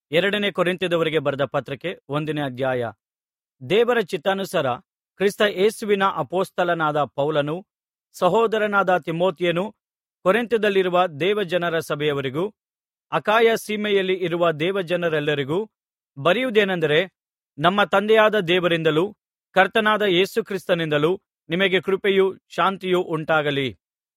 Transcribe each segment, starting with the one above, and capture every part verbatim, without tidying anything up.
ಎರಡನೇ ಕೊರಿಂಥದವರಿಗೆ ಬರೆದ ಪತ್ರಕ್ಕೆ ಒಂದನೇ ಅಧ್ಯಾಯ. ದೇವರ ಚಿತ್ತಾನುಸಾರ ಕ್ರಿಸ್ತ ಯೇಸುವಿನ ಅಪೊಸ್ತಲನಾದ ಪೌಲನೂ ಸಹೋದರನಾದ ತಿಮೊಥೆಯನೂ ಕೊರಿಂಥದಲ್ಲಿರುವ ದೇವಜನರ ಸಭೆಯವರಿಗೂ ಅಖಾಯ ಸೀಮೆಯಲ್ಲಿ ಇರುವ ದೇವಜನರೆಲ್ಲರಿಗೂ ಬರೆಯುವುದೇನೆಂದರೆ, ನಮ್ಮ ತಂದೆಯಾದ ದೇವರಿಂದಲೂ ಕರ್ತನಾದ ಯೇಸು ಕ್ರಿಸ್ತನಿಂದಲೂ ನಿಮಗೆ ಕೃಪೆಯೂ ಶಾಂತಿಯೂ ಉಂಟಾಗಲಿ.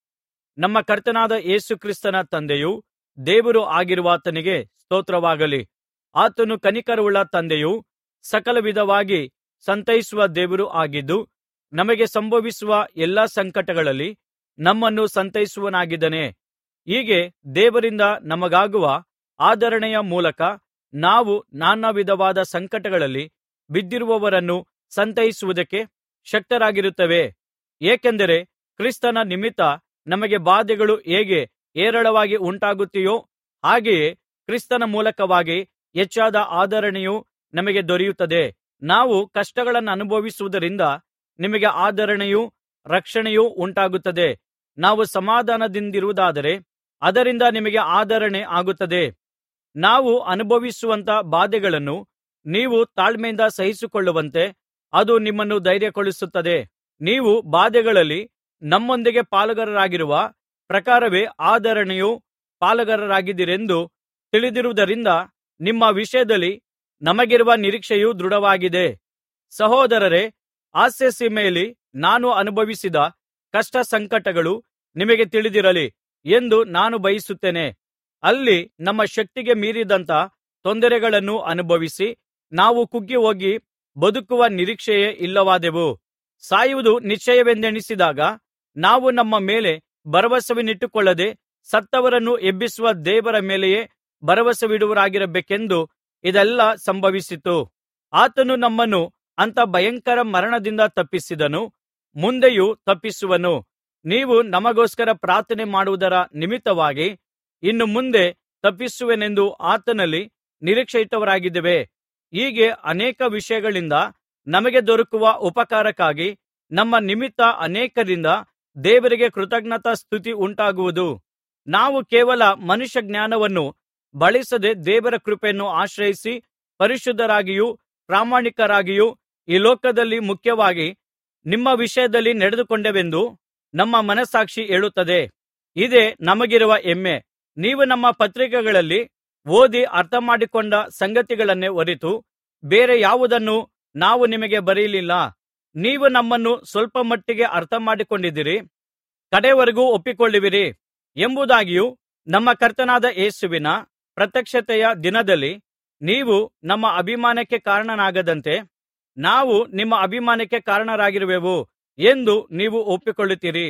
ನಮ್ಮ ಕರ್ತನಾದ ಯೇಸು ಕ್ರಿಸ್ತನ ತಂದೆಯೂ ದೇವರೂ ಆಗಿರುವಾತನಿಗೆ ಸ್ತೋತ್ರವಾಗಲಿ. ಆತನು ಕನಿಕರವುಳ್ಳ ತಂದೆಯೂ ಸಕಲ ವಿಧವಾಗಿ ಸಂತೈಸುವ ದೇವರೂ ಆಗಿದ್ದು, ನಮಗೆ ಸಂಭವಿಸುವ ಎಲ್ಲಾ ಸಂಕಟಗಳಲ್ಲಿ ನಮ್ಮನ್ನು ಸಂತೈಸುವವನಾಗಿದ್ದಾನೆ. ಹೀಗೆ ದೇವರಿಂದ ನಮಗಾಗುವ ಆದರಣೆಯ ಮೂಲಕ ನಾವು ನಾನಾ ವಿಧವಾದ ಸಂಕಟಗಳಲ್ಲಿ ಬಿದ್ದಿರುವವರನ್ನು ಸಂತೈಸುವುದಕ್ಕೆ ಶಕ್ತರಾಗಿರುತ್ತೇವೆ. ಏಕೆಂದರೆ ಕ್ರಿಸ್ತನ ನಿಮಿತ್ತ ನಮಗೆ ಬಾಧೆಗಳು ಹೇಗೆ ಹೇರಳವಾಗಿ ಉಂಟಾಗುತ್ತೆಯೋ, ಹಾಗೆಯೇ ಕ್ರಿಸ್ತನ ಮೂಲಕವಾಗಿ ಹೆಚ್ಚಾದ ಆದರಣೆಯು ನಮಗೆ ದೊರೆಯುತ್ತದೆ. ನಾವು ಕಷ್ಟಗಳನ್ನನುಭವಿಸುವುದರಿಂದ ನಿಮಗೆ ಆದರಣೆಯೂ ರಕ್ಷಣೆಯೂ ಉಂಟಾಗುತ್ತದೆ. ನಾವು ಸಮಾಧಾನದಿಂದಿರುವುದಾದರೆ ಅದರಿಂದ ನಿಮಗೆ ಆದರಣೆ ಆಗುತ್ತದೆ. ನಾವು ಅನುಭವಿಸುವಂಥ ಬಾಧೆಗಳನ್ನು ನೀವು ತಾಳ್ಮೆಯಿಂದ ಸಹಿಸಿಕೊಳ್ಳುವಂತೆ ಅದು ನಿಮ್ಮನ್ನು ಧೈರ್ಯಗೊಳಿಸುತ್ತದೆ. ನೀವು ಬಾಧೆಗಳಲ್ಲಿ ನಮ್ಮೊಂದಿಗೆ ಪಾಲುಗಾರರಾಗಿರುವ ಪ್ರಕಾರವೇ ಆದರಣೆಯೂ ಪಾಲುಗಾರರಾಗಿದ್ದೀರೆಂದು ತಿಳಿದಿರುವುದರಿಂದ ನಿಮ್ಮ ವಿಷಯದಲ್ಲಿ ನಮಗಿರುವ ನಿರೀಕ್ಷೆಯು ದೃಢವಾಗಿದೆ. ಸಹೋದರರೇ, ಆಸ್ಯಸೀಮೆಯಲ್ಲಿ ನಾನು ಅನುಭವಿಸಿದ ಕಷ್ಟ ಸಂಕಟಗಳು ನಿಮಗೆ ತಿಳಿದಿರಲಿ ಎಂದು ನಾನು ಬಯಸುತ್ತೇನೆ. ಅಲ್ಲಿ ನಮ್ಮ ಶಕ್ತಿಗೆ ಮೀರಿದಂಥ ತೊಂದರೆಗಳನ್ನು ಅನುಭವಿಸಿ ನಾವು ಕುಗ್ಗಿಹೋಗಿ ಬದುಕುವ ನಿರೀಕ್ಷೆಯೇ ಇಲ್ಲವಾದೆವು. ಸಾಯುವುದು ನಿಶ್ಚಯವೆಂದೆಣಿಸಿದಾಗ ನಾವು ನಮ್ಮ ಮೇಲೆ ಭರವಸವನ್ನಿಟ್ಟುಕೊಳ್ಳದೆ ಸತ್ತವರನ್ನು ಎಬ್ಬಿಸುವ ದೇವರ ಮೇಲೆಯೇ ಭರವಸವಿಡುವವರಾಗಿರಬೇಕೆಂದು ಇದೆಲ್ಲಾ ಸಂಭವಿಸಿತು. ಆತನು ನಮ್ಮನ್ನು ಅಂಥ ಭಯಂಕರ ಮರಣದಿಂದ ತಪ್ಪಿಸಿದನು, ಮುಂದೆಯೂ ತಪ್ಪಿಸುವನು. ನೀವು ನಮಗೋಸ್ಕರ ಪ್ರಾರ್ಥನೆ ಮಾಡುವುದರ ನಿಮಿತ್ತವಾಗಿ ಇನ್ನು ಮುಂದೆ ತಪ್ಪಿಸುವೆನೆಂದು ಆತನಲ್ಲಿ ನಿರೀಕ್ಷೆಯಿಟ್ಟವರಾಗಿದ್ದೇವೆ. ಹೀಗೆ ಅನೇಕ ವಿಷಯಗಳಿಂದ ನಮಗೆ ದೊರಕುವ ಉಪಕಾರಕ್ಕಾಗಿ ನಮ್ಮ ನಿಮಿತ್ತ ಅನೇಕರಿಂದ ದೇವರಿಗೆ ಕೃತಜ್ಞತಾಸ್ತುತಿ ಉಂಟಾಗುವುದು. ನಾವು ಕೇವಲ ಮನುಷ್ಯ ಜ್ಞಾನವನ್ನು ಬಳಸದೆ ದೇವರ ಕೃಪೆಯನ್ನು ಆಶ್ರಯಿಸಿ ಪರಿಶುದ್ಧರಾಗಿಯೂ ಪ್ರಾಮಾಣಿಕರಾಗಿಯೂ ಈ ಲೋಕದಲ್ಲಿ ಮುಖ್ಯವಾಗಿ ನಿಮ್ಮ ವಿಷಯದಲ್ಲಿ ನಡೆದುಕೊಂಡೆವೆಂದು ನಮ್ಮ ಮನಸ್ಸಾಕ್ಷಿ ಹೇಳುತ್ತದೆ. ಇದೇ ನಮಗಿರುವ ಹೆಮ್ಮೆ. ನೀವು ನಮ್ಮ ಪತ್ರಿಕೆಗಳಲ್ಲಿ ಓದಿ ಅರ್ಥಮಾಡಿಕೊಂಡ ಸಂಗತಿಗಳನ್ನೇ ಹೊರತು ಬೇರೆ ಯಾವುದನ್ನೂ ನಾವು ನಿಮಗೆ ಬರೆಯಲಿಲ್ಲ. ನೀವು ನಮ್ಮನ್ನು ಸ್ವಲ್ಪ ಮಟ್ಟಿಗೆ ಅರ್ಥಮಾಡಿಕೊಂಡಿದ್ದೀರಿ, ಕಡೆಯವರೆಗೂ ಒಪ್ಪಿಕೊಳ್ಳುವಿರಿ ಎಂಬುದಾಗಿಯೂ ನಮ್ಮ ಕರ್ತನಾದ ಯೇಸುವಿನ ಪ್ರತ್ಯಕ್ಷತೆಯ ದಿನದಲ್ಲಿ ನೀವು ನಮ್ಮ ಅಭಿಮಾನಕ್ಕೆ ಕಾರಣನಾಗದಂತೆ ನಾವು ನಿಮ್ಮ ಅಭಿಮಾನಕ್ಕೆ ಕಾರಣರಾಗಿರುವೆವು ಎಂದು ನೀವು ಒಪ್ಪಿಕೊಳ್ಳುತ್ತೀರಿ.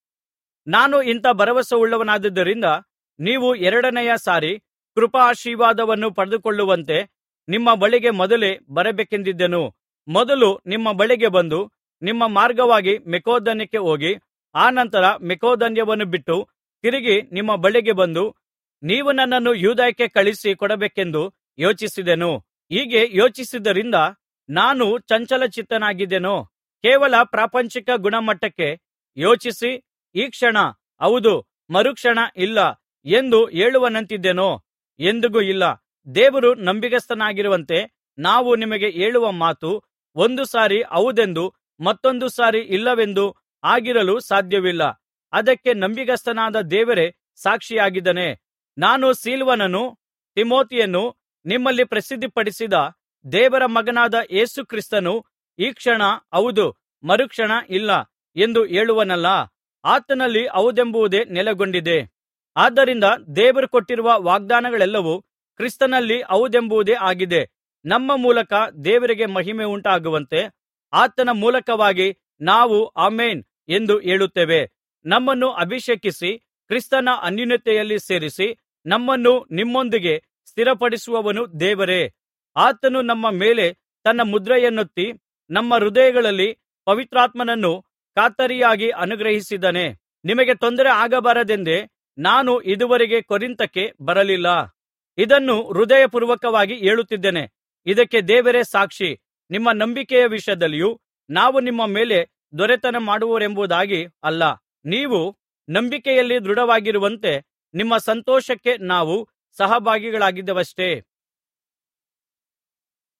ನಾನು ಇಂಥ ಭರವಸೆಯುಳ್ಳವನಾದುದರಿಂದ ನೀವು ಎರಡನೆಯ ಸಾರಿ ಕೃಪಾಶೀರ್ವಾದವನ್ನು ಪಡೆದುಕೊಳ್ಳುವಂತೆ ನಿಮ್ಮ ಬಳಿಗೆ ಮೊದಲೇ ಬರಬೇಕೆಂದಿದ್ದೆನು. ಮೊದಲು ನಿಮ್ಮ ಬಳಿಗೆ ಬಂದು ನಿಮ್ಮ ಮಾರ್ಗವಾಗಿ ಮಕೆದೋನ್ಯಕ್ಕೆ ಹೋಗಿ ಅನಂತರ ಮಕೆದೋನ್ಯವನ್ನು ಬಿಟ್ಟು ತಿರುಗಿ ನಿಮ್ಮ ಬಳಿಗೆ ಬಂದು ನೀವು ನನ್ನನ್ನು ಯೂದಾಯಕ್ಕೆ ಕಳುಹಿಸಿ ಕೊಡಬೇಕೆಂದು ಯೋಚಿಸಿದೆನು. ಹೀಗೆ ಯೋಚಿಸಿದ್ದರಿಂದ ನಾನು ಚಂಚಲಚಿತ್ತನಾಗಿದ್ದೆನೋ, ಕೇವಲ ಪ್ರಾಪಂಚಿಕ ಗುಣಮಟ್ಟಕ್ಕೆ ಯೋಚಿಸಿ ಈ ಕ್ಷಣ ಹೌದು ಮರುಕ್ಷಣ ಇಲ್ಲ ಎಂದು ಹೇಳುವವನಂತಿದ್ದೇನೋ? ಎಂದಿಗೂ ಇಲ್ಲ. ದೇವರು ನಂಬಿಗಸ್ತನಾಗಿರುವಂತೆ ನಾವು ನಿಮಗೆ ಹೇಳುವ ಮಾತು ಒಂದು ಸಾರಿ ಹೌದೆಂದು ಮತ್ತೊಂದು ಸಾರಿ ಇಲ್ಲವೆಂದು ಆಗಿರಲು ಸಾಧ್ಯವಿಲ್ಲ. ಅದಕ್ಕೆ ನಂಬಿಗಸ್ತನಾದ ದೇವರೇ ಸಾಕ್ಷಿಯಾಗಿದ್ದಾನೆ. ನಾನು ಸಿಲ್ವಾನನೂ ತಿಮೊಥೆಯನೂ ನಿಮ್ಮಲ್ಲಿ ಪ್ರಸಿದ್ಧಿಪಡಿಸಿದ ದೇವರ ಮಗನಾದ ಯೇಸು ಕ್ರಿಸ್ತನು ಈ ಕ್ಷಣ ಹೌದು ಮರುಕ್ಷಣ ಇಲ್ಲ ಎಂದು ಹೇಳುವನಲ್ಲ. ಆತನಲ್ಲಿ ಹೌದೆಂಬುದೇ ನೆಲೆಗೊಂಡಿದೆ. ಆದ್ದರಿಂದ ದೇವರು ಕೊಟ್ಟಿರುವ ವಾಗ್ದಾನಗಳೆಲ್ಲವೂ ಕ್ರಿಸ್ತನಲ್ಲಿ ಹೌದೆಂಬುದೇ ಆಗಿದೆ. ನಮ್ಮ ಮೂಲಕ ದೇವರಿಗೆ ಮಹಿಮೆ ಉಂಟಾಗುವಂತೆ ಆತನ ಮೂಲಕವಾಗಿ ನಾವು ಆಮೆನ್ ಎಂದು ಹೇಳುತ್ತೇವೆ. ನಮ್ಮನ್ನು ಅಭಿಷೇಕಿಸಿ ಕ್ರಿಸ್ತನ ಅನ್ಯೋನ್ಯತೆಯಲ್ಲಿ ಸೇರಿಸಿ ನಮ್ಮನ್ನು ನಿಮ್ಮೊಂದಿಗೆ ಸ್ಥಿರಪಡಿಸುವವನು ದೇವರೇ. ಆತನು ನಮ್ಮ ಮೇಲೆ ತನ್ನ ಮುದ್ರೆಯನ್ನೊತ್ತಿ ನಮ್ಮ ಹೃದಯಗಳಲ್ಲಿ ಪವಿತ್ರಾತ್ಮನನ್ನು ಖಾತರಿಯಾಗಿ ಅನುಗ್ರಹಿಸಿದ್ದಾನೆ. ನಿಮಗೆ ತೊಂದರೆ ಆಗಬಾರದೆಂದೇ ನಾನು ಇದುವರೆಗೆ ಕೊರಿಂಥಕ್ಕೆ ಬರಲಿಲ್ಲ. ಇದನ್ನು ಹೃದಯಪೂರ್ವಕವಾಗಿ ಹೇಳುತ್ತಿದ್ದೇನೆ. ಇದಕ್ಕೆ ದೇವರೇ ಸಾಕ್ಷಿ. ನಿಮ್ಮ ನಂಬಿಕೆಯ ವಿಷಯದಲ್ಲಿಯೂ ನಾವು ನಿಮ್ಮ ಮೇಲೆ ದೊರೆತನ ಮಾಡುವವರೆಂಬುದಾಗಿ ಅಲ್ಲ, ನೀವು ನಂಬಿಕೆಯಲ್ಲಿ ದೃಢವಾಗಿರುವಂತೆ ನಿಮ್ಮ ಸಂತೋಷಕ್ಕೆ ನಾವು ಸಹಭಾಗಿಗಳಾಗಿದ್ದೇವಷ್ಟೇ.